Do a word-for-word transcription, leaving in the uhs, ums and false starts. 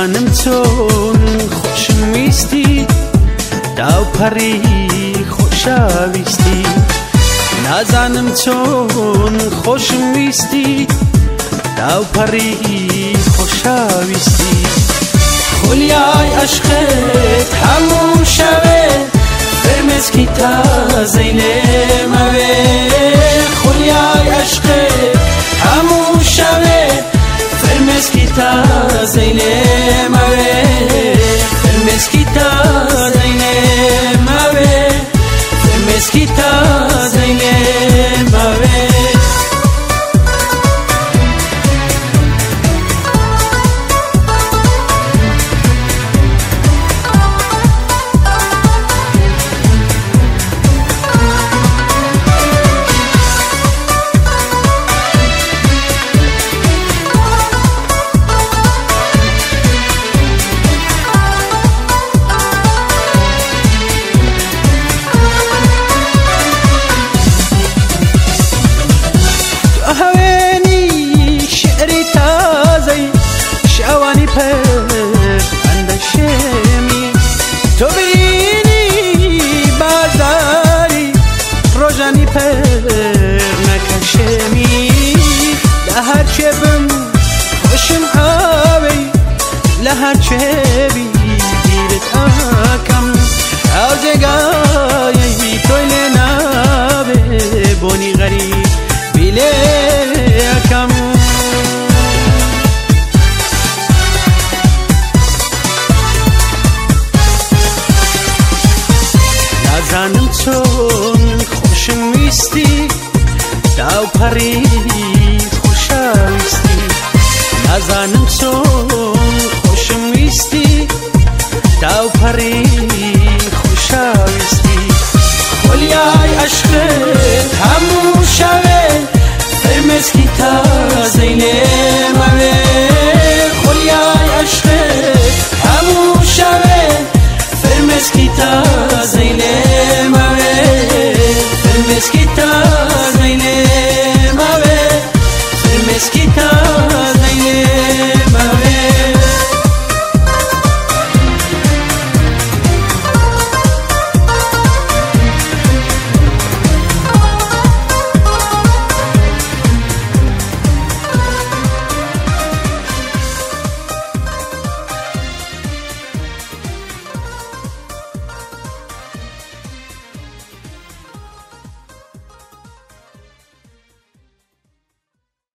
نازانم چۆن خۆشم ویستی داو پەڕی خۆشەویستی نازانم چۆن خۆشم ویستی داو پەڕی خۆشەویستی خولیای عشقت هەموو شەوێ فرمێسکی تازەی لێمەوێ خولیای عشقت هەموو شەوێ فرمێسکی تازەی لێمەوێ فرمێسکی تازەی لێمەوێ فرمێسکی تازەی لێمەوێ هرچێبی بیرت ئاکەم ئەو جێگایەی تۆی لێ نابێ بۆنی غەریبی لێ ئەکەم نازانم چۆن خۆشم ویستی داو پەڕی خۆشەویستی نازانم چۆن خۆشم ویستی داو پەڕی